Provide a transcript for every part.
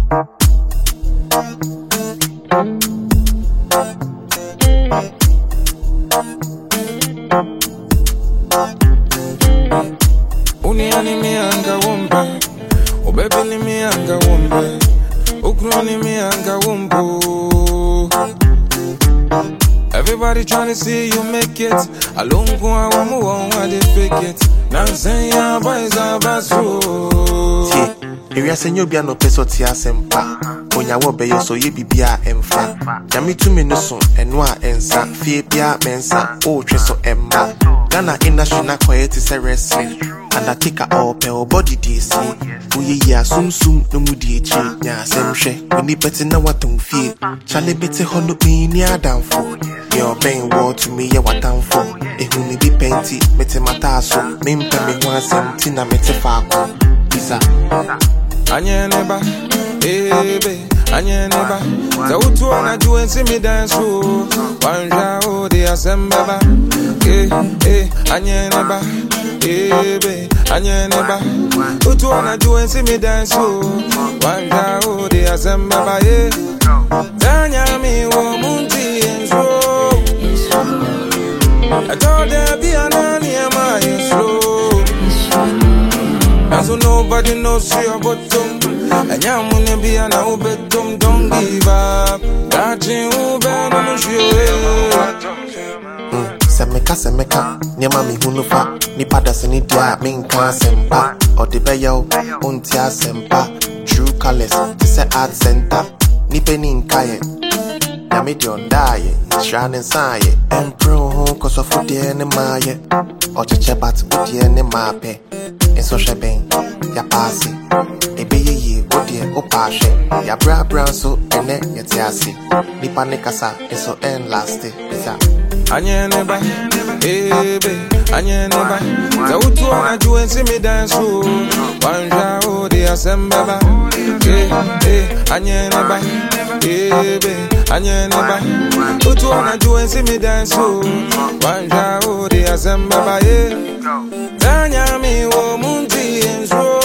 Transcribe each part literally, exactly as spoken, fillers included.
Uni anime anga womba, o baby ni mi anga womba, o crony mi anga wombo. Everybody trying to see you make it. Alone go I want more why they fake it. Now saying ya boys are basu. If you say you be no peso tia sempa, onya wo be yo so ye bibia emfa. Jami tu me no so enwa ensa, fie bia mensa, o twe so emma. Ghana industry na quiet is a wrestling. And I take a all pe o body D C. Uye ya sum sum no mu di echi. Nya semhwe, we ni peti na watum fie. Chale beti hono me ni adamfo. Your bang war to me ya watamfo. Ehu ni bi penti, meti mataso. Me mpe me ho asem ti na meti faako. Bisa Anye neba, ebe, anye neba. Za utu anaju ensi mi dansu. Wanja o de asembeba. Eh, eh, anye neba, ebe, anye neba. Utu anaju ensi mi dansu. Wanja o de asembeba. Eh, tanya mi wo munti enso. I told her be an anima is slow. And so nobody knows your bottom. And I'm gonna be an obetum, don't give up. That you better not Semeka semeka, nyama mi hunufa. Ni pada sini dia minka sempa. O de beyo, untia sempa. True colors, this a art center. Ni peni nkaye, nyami di ondaye. Shine inside, empro home cause of food ene maye. O cheche bat udi ene mape. Enso shebeng, ya pasi. Ebe ye ye, odi e opashe. Ya bra bra so ene yetiasi. Nipa nekasa, enso en lasti. Bisa Anye neba, ebe, anye neba. Za utu anaju ensi mi dansu. Wanja o de asembeba. Eh, eh, anye neba, ebe, anye neba. Utu anaju ensi mi dansu. Wanja o de asembeba. Eh, tanya mi wo munti enso.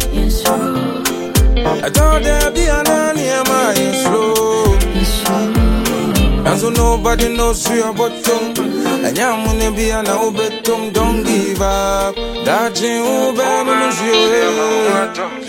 I told her be an anima is slow. And so nobody knows your bottom. And I'm gonna be an obetum, don't give up. That you better lose your head.